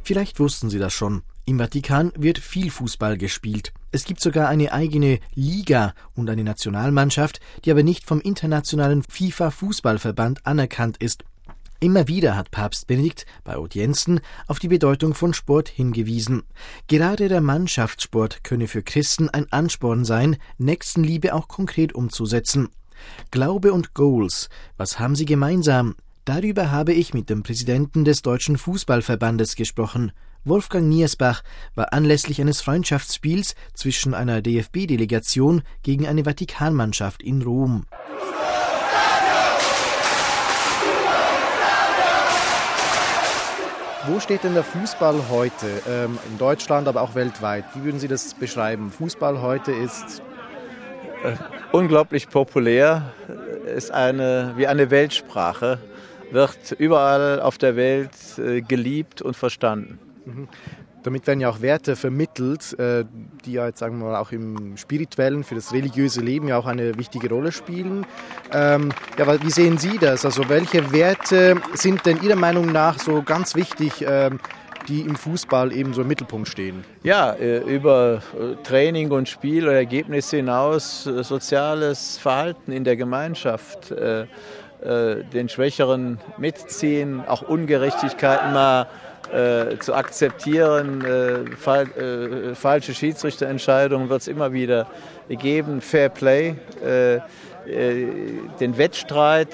Vielleicht wussten Sie das schon. Im Vatikan wird viel Fußball gespielt. Es gibt sogar eine eigene Liga und eine Nationalmannschaft, die aber nicht vom internationalen FIFA-Fußballverband anerkannt ist. Immer wieder hat Papst Benedikt bei Audienzen auf die Bedeutung von Sport hingewiesen. Gerade der Mannschaftssport könne für Christen ein Ansporn sein, Nächstenliebe auch konkret umzusetzen. Glaube und Goals, was haben sie gemeinsam? Darüber habe ich mit dem Präsidenten des Deutschen Fußballverbandes gesprochen. Wolfgang Niersbach war anlässlich eines Freundschaftsspiels zwischen einer DFB-Delegation gegen eine Vatikanmannschaft in Rom. Wo steht denn der Fußball heute? In Deutschland, aber auch weltweit. Wie würden Sie das beschreiben? Fußball heute ist unglaublich populär, ist wie eine Weltsprache, wird überall auf der Welt geliebt und verstanden. Damit werden ja auch Werte vermittelt, die ja jetzt sagen wir mal auch im spirituellen, für das religiöse Leben ja auch eine wichtige Rolle spielen. Aber wie sehen Sie das? Also welche Werte sind denn Ihrer Meinung nach so ganz wichtig, die im Fußball eben so im Mittelpunkt stehen? Ja, über Training und Spiel oder Ergebnisse hinaus soziales Verhalten in der Gemeinschaft, den Schwächeren mitziehen, auch Ungerechtigkeiten mal zu akzeptieren, falsche Schiedsrichterentscheidungen wird es immer wieder geben, Fair Play, den Wettstreit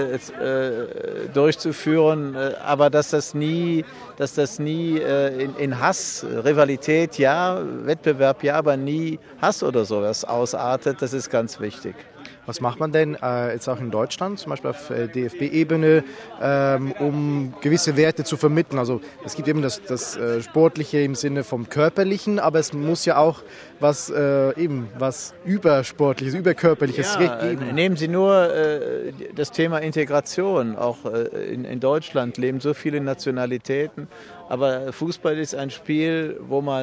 durchzuführen, aber dass das nie in Hass, Rivalität ja, Wettbewerb ja, aber nie Hass oder sowas ausartet, das ist ganz wichtig. Was macht man denn jetzt auch in Deutschland, zum Beispiel auf DFB-Ebene, um gewisse Werte zu vermitteln? Also es gibt eben das Sportliche im Sinne vom Körperlichen, aber es muss ja auch was Übersportliches, Überkörperliches geben. Nehmen Sie nur das Thema Integration. Auch in Deutschland leben so viele Nationalitäten. Aber Fußball ist ein Spiel,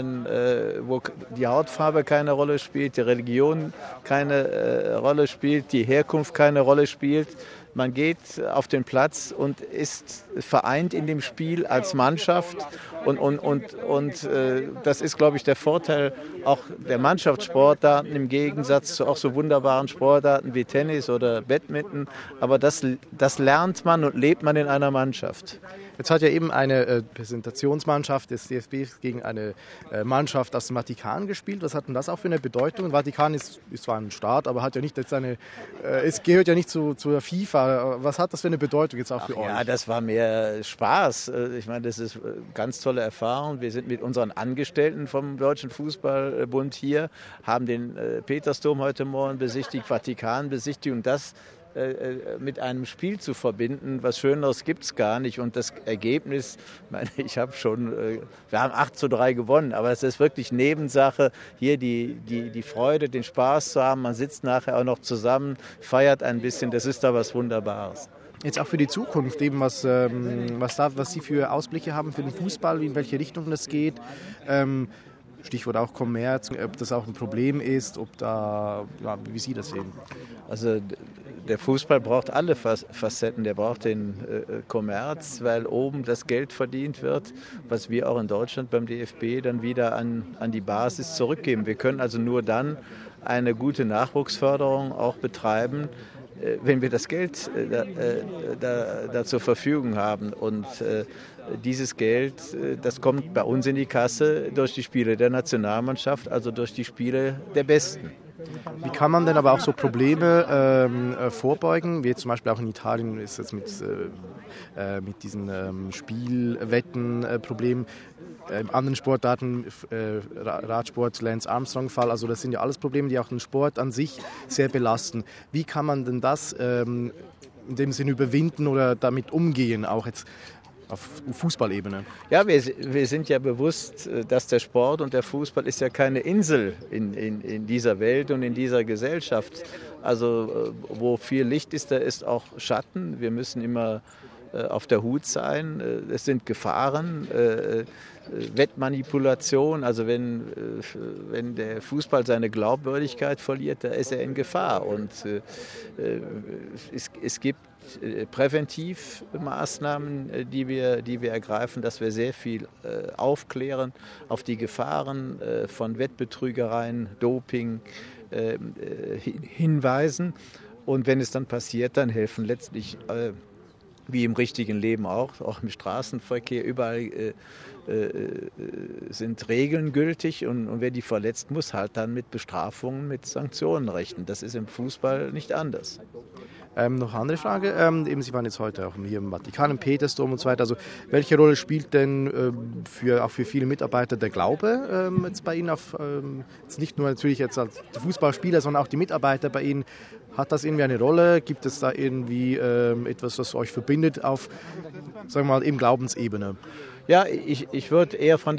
wo die Hautfarbe keine Rolle spielt, die Religion keine Rolle spielt, die Herkunft keine Rolle spielt. Man geht auf den Platz und ist vereint in dem Spiel als Mannschaft. Und das ist, glaube ich, der Vorteil auch der Mannschaftssportarten im Gegensatz zu auch so wunderbaren Sportarten wie Tennis oder Badminton. Aber das lernt man und lebt man in einer Mannschaft. Jetzt hat ja eben eine Präsentationsmannschaft des DFB gegen eine Mannschaft aus dem Vatikan gespielt. Was hat denn das auch für eine Bedeutung? Vatikan ist zwar ein Staat, aber hat ja nicht jetzt es gehört ja nicht zur FIFA. Was hat das für eine Bedeutung jetzt auch für euch? Ja, das war mehr Spaß. Ich meine, das ist eine ganz tolle Erfahrung. Wir sind mit unseren Angestellten vom Deutschen Fußballbund hier, haben den Petersdom heute Morgen besichtigt, Vatikan besichtigt und das mit einem Spiel zu verbinden, was Schöneres gibt es gar nicht. Und das Ergebnis, wir haben 8:3 gewonnen, aber es ist wirklich Nebensache, hier die Freude, den Spaß zu haben. Man sitzt nachher auch noch zusammen, feiert ein bisschen, das ist da was Wunderbares. Jetzt auch für die Zukunft, eben was Sie für Ausblicke haben für den Fußball, in welche Richtung das geht. Stichwort auch Kommerz, ob das auch ein Problem ist, wie Sie das sehen. Also der Fußball braucht alle Facetten. Der braucht den Kommerz, weil oben das Geld verdient wird, was wir auch in Deutschland beim DFB dann wieder an die Basis zurückgeben. Wir können also nur dann eine gute Nachwuchsförderung auch betreiben, wenn wir das Geld da zur Verfügung haben. Und dieses Geld, das kommt bei uns in die Kasse durch die Spiele der Nationalmannschaft, also durch die Spiele der Besten. Wie kann man denn aber auch so Probleme vorbeugen, wie zum Beispiel auch in Italien ist es mit diesen Spielwetten Problem, anderen Sportarten, Radsport, Lance Armstrong-Fall, also das sind ja alles Probleme, die auch den Sport an sich sehr belasten. Wie kann man denn das in dem Sinne überwinden oder damit umgehen, auch jetzt auf Fußballebene? Ja, wir sind ja bewusst, dass der Sport und der Fußball ist ja keine Insel in dieser Welt und in dieser Gesellschaft. Also wo viel Licht ist, da ist auch Schatten. Wir müssen immer auf der Hut sein. Es sind Gefahren, Wettmanipulation. Also wenn der Fußball seine Glaubwürdigkeit verliert, da ist er in Gefahr. Und es gibt Präventivmaßnahmen, die wir ergreifen, dass wir sehr viel aufklären, auf die Gefahren von Wettbetrügereien, Doping hinweisen. Und wenn es dann passiert, dann helfen letztlich, wie im richtigen Leben auch im Straßenverkehr, überall sind Regeln gültig und wer die verletzt, muss halt dann mit Bestrafungen, mit Sanktionen rechnen. Das ist im Fußball nicht anders. Noch eine andere Frage. Eben, Sie waren jetzt heute auch hier im Vatikan, im Petersdom und so weiter. Also, welche Rolle spielt denn auch für viele Mitarbeiter der Glaube jetzt bei Ihnen? Jetzt nicht nur natürlich jetzt als Fußballspieler, sondern auch die Mitarbeiter bei Ihnen. Hat das irgendwie eine Rolle? Gibt es da irgendwie etwas, was euch verbindet auf, sagen wir mal, eben Glaubensebene? Ja, ich würde eher von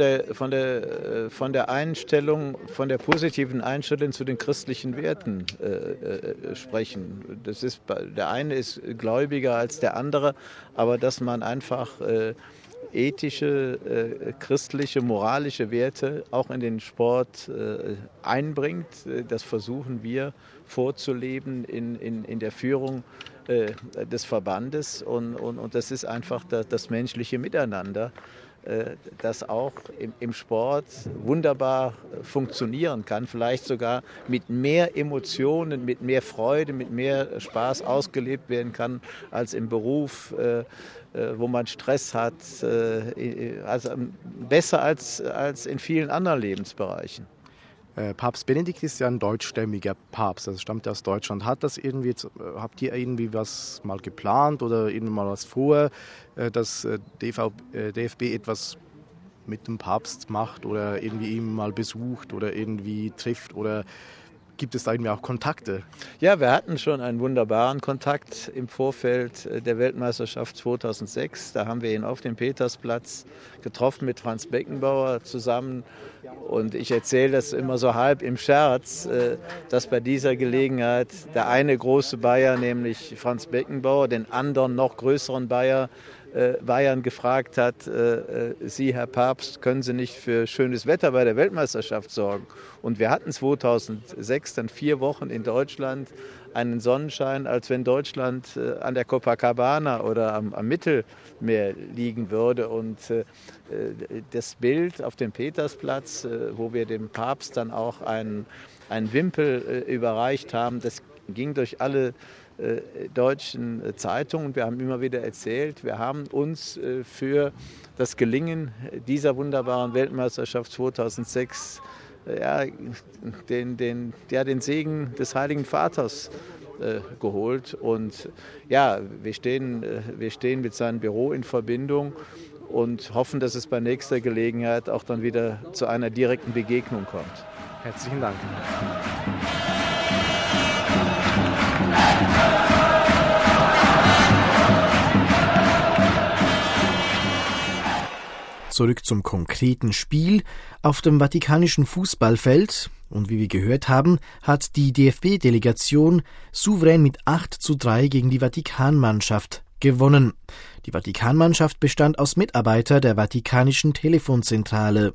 der Einstellung, von der positiven Einstellung zu den christlichen Werten sprechen. Der eine ist gläubiger als der andere, aber dass man einfach ethische, christliche, moralische Werte auch in den Sport einbringt, das versuchen wir vorzuleben in der Führung des Verbandes und das ist einfach das menschliche Miteinander, das auch im Sport wunderbar funktionieren kann, vielleicht sogar mit mehr Emotionen, mit mehr Freude, mit mehr Spaß ausgelebt werden kann als im Beruf, wo man Stress hat, also besser als in vielen anderen Lebensbereichen. Papst Benedikt ist ja ein deutschstämmiger Papst, also stammt aus Deutschland. Habt ihr irgendwie was mal geplant oder irgendwie mal was vor, dass DFB etwas mit dem Papst macht oder irgendwie ihn mal besucht oder irgendwie trifft oder gibt es da irgendwie auch Kontakte? Ja, wir hatten schon einen wunderbaren Kontakt im Vorfeld der Weltmeisterschaft 2006. Da haben wir ihn auf dem Petersplatz getroffen mit Franz Beckenbauer zusammen. Und ich erzähle das immer so halb im Scherz, dass bei dieser Gelegenheit der eine große Bayer, nämlich Franz Beckenbauer, den anderen noch größeren Bayern gefragt hat, Sie, Herr Papst, können Sie nicht für schönes Wetter bei der Weltmeisterschaft sorgen? Und wir hatten 2006 dann 4 Wochen in Deutschland einen Sonnenschein, als wenn Deutschland an der Copacabana oder am Mittelmeer liegen würde. Und das Bild auf dem Petersplatz, wo wir dem Papst dann auch einen Wimpel überreicht haben, das ging durch alle deutschen Zeitungen. Wir haben immer wieder erzählt, wir haben uns für das Gelingen dieser wunderbaren Weltmeisterschaft 2006 den Segen des Heiligen Vaters geholt. Und ja, wir stehen mit seinem Büro in Verbindung und hoffen, dass es bei nächster Gelegenheit auch dann wieder zu einer direkten Begegnung kommt. Herzlichen Dank. Zurück zum konkreten Spiel. Auf dem Vatikanischen Fußballfeld, und wie wir gehört haben, hat die DFB-Delegation souverän mit 8:3 gegen die Vatikanmannschaft gewonnen. Die Vatikanmannschaft bestand aus Mitarbeitern der Vatikanischen Telefonzentrale.